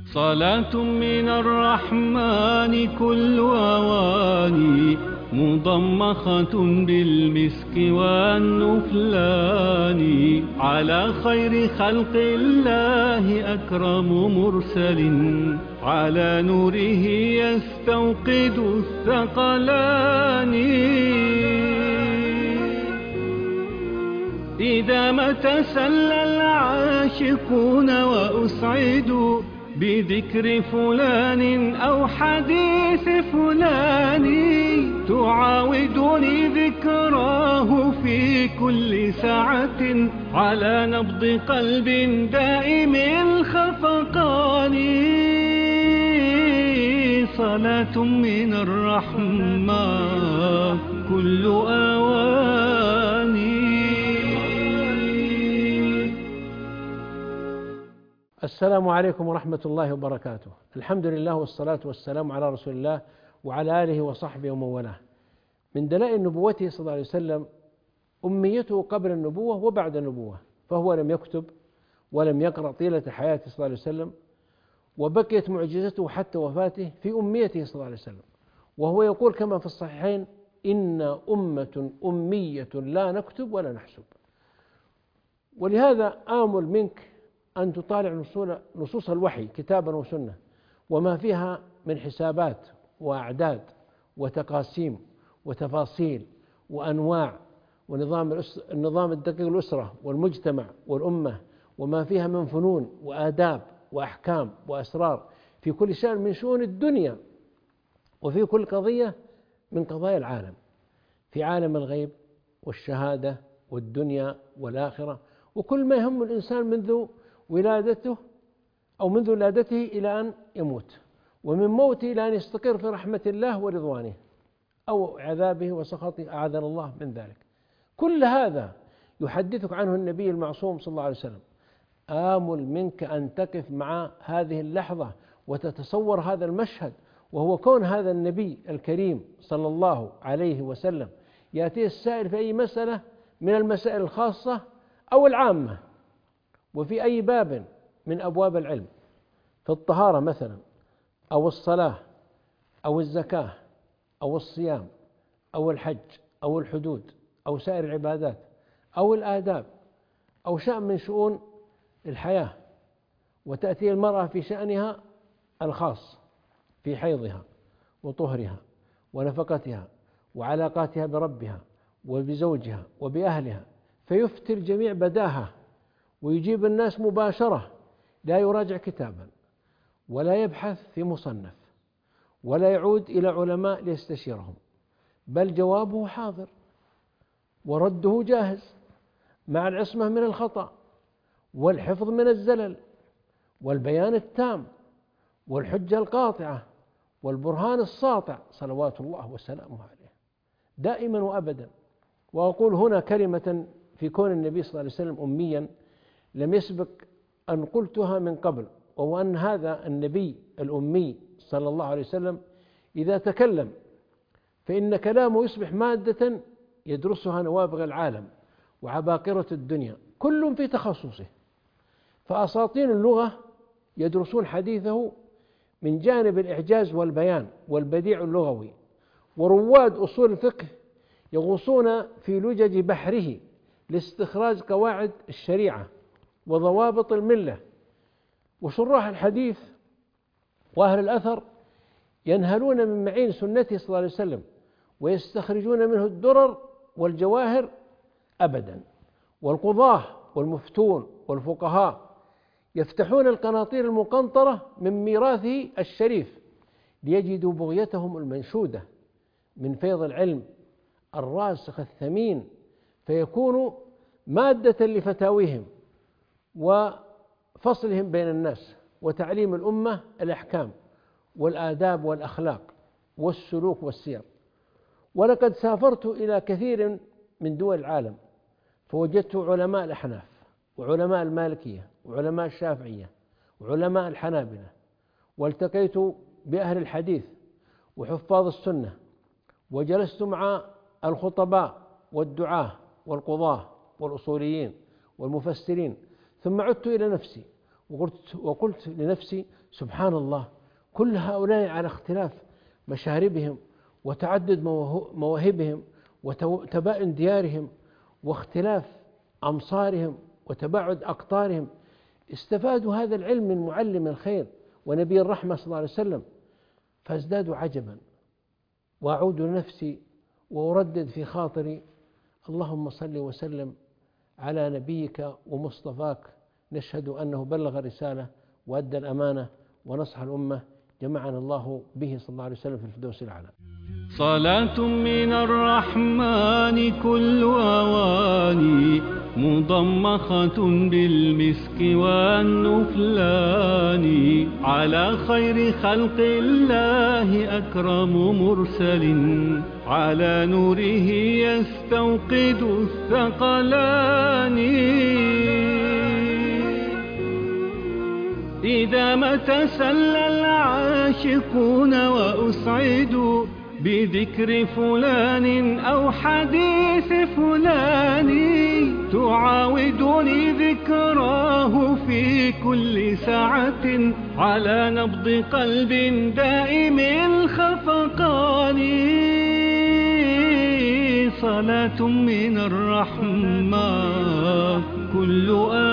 صلاة من الرحمن كل أواني مضمخة بالمسك والنفلان على خير خلق الله أكرم مرسل على نوره يستوقد الثقلان إذا ما تسلى العاشقون وأسعدوا بذكر فلان أو حديث فلان تعاودني ذكراه في كل ساعة على نبض قلب دائم الخفقان صلاة من الرحمن كل أواني. السلام عليكم ورحمة الله وبركاته. الحمد لله والصلاة والسلام على رسول الله وعلى آله وصحبه ومن والاه. من دلائل نبوته صلى الله عليه وسلم أميته قبل النبوة وبعد النبوة، فهو لم يكتب ولم يقرأ طيلة حياته صلى الله عليه وسلم، وبقيت معجزته حتى وفاته في أميته صلى الله عليه وسلم، وهو يقول كما في الصحيحين: إن أمة أمية لا نكتب ولا نحسب. ولهذا آمل منك أن تطالع نصوص الوحي كتابا وسنة وما فيها من حسابات وأعداد وتقاسيم وتفاصيل وأنواع النظام الدقيق الأسرة والمجتمع والأمة، وما فيها من فنون وآداب وأحكام وأسرار في كل شأن من شؤون الدنيا، وفي كل قضية من قضايا العالم، في عالم الغيب والشهادة والدنيا والآخرة، وكل ما يهم الإنسان منذ ولادته أو منذ ولادته إلى أن يموت، ومن موته إلى أن يستقر في رحمة الله ورضوانه أو عذابه وسخطه، أعاذنا الله من ذلك. كل هذا يحدثك عنه النبي المعصوم صلى الله عليه وسلم. آمل منك أن تقف مع هذه اللحظة وتتصور هذا المشهد، وهو كون هذا النبي الكريم صلى الله عليه وسلم يأتيه السائل في أي مسألة من المسائل الخاصة أو العامة، وفي أي باب من أبواب العلم، في الطهارة مثلا أو الصلاة أو الزكاة أو الصيام أو الحج أو الحدود أو سائر العبادات أو الآداب أو شأن من شؤون الحياة، وتأتي المرأة في شأنها الخاص في حيضها وطهرها ونفقتها وعلاقاتها بربها وبزوجها وبأهلها، فيفتي الجميع بداهة ويجيب الناس مباشرة، لا يراجع كتابا ولا يبحث في مصنف ولا يعود إلى علماء ليستشيرهم، بل جوابه حاضر ورده جاهز مع العصمة من الخطأ والحفظ من الزلل والبيان التام والحجة القاطعة والبرهان الساطع صلوات الله وسلامه عليه دائما وأبدا. وأقول هنا كلمة في كون النبي صلى الله عليه وسلم أميا لم يسبق أن قلتها من قبل، وهو أن هذا النبي الأمي صلى الله عليه وسلم إذا تكلم فإن كلامه يصبح مادة يدرسها نوابغ العالم وعباقرة الدنيا كل في تخصصه، فأساطين اللغة يدرسون حديثه من جانب الإعجاز والبيان والبديع اللغوي، ورواد أصول الفقه يغوصون في لجج بحره لاستخراج قواعد الشريعة وضوابط الملة، وشراح الحديث وأهل الأثر ينهلون من معين سنته صلى الله عليه وسلم ويستخرجون منه الدرر والجواهر أبدا. والقضاة والمفتون والفقهاء يفتحون القناطير المقنطرة من ميراثه الشريف ليجدوا بغيتهم المنشودة من فيض العلم الراسخ الثمين، فيكونوا مادة لفتاويهم وفصلهم بين الناس وتعليم الأمة الأحكام والآداب والأخلاق والسلوك والسير. ولقد سافرت إلى كثير من دول العالم فوجدت علماء الأحناف وعلماء المالكية وعلماء الشافعية وعلماء الحنابلة، والتقيت بأهل الحديث وحفاظ السنة، وجلست مع الخطباء والدعاة والقضاة والأصوليين والمفسرين، ثم عدت إلى نفسي وقلت لنفسي سبحان الله، كل هؤلاء على اختلاف مشاربهم وتعدد مواهبهم وتباين ديارهم واختلاف أمصارهم وتباعد أقطارهم، استفادوا هذا العلم من معلم الخير ونبي الرحمة صلى الله عليه وسلم، فازدادوا عجبا. وأعود لنفسي وأردد في خاطري: اللهم صل وسلم على نبيك ومصطفاك، نشهد أنه بلغ الرسالة وأدى الأمانة ونصح الأمة، جمعنا الله به صلى الله عليه وسلم في الفردوس الأعلى. صلاة من الرحمن كل أواني، مضمخة بالمسك والنفلان، على خير خلق الله أكرم مرسل، على نوره يستوقد الثقلان. إذا ما تسلى العاشقون وأسعدوا بذكر فلان أو حديث فلان، تعاودني ذكراه في كل ساعة على نبض قلب دائم الخفقان. صلاة من الرحمن كل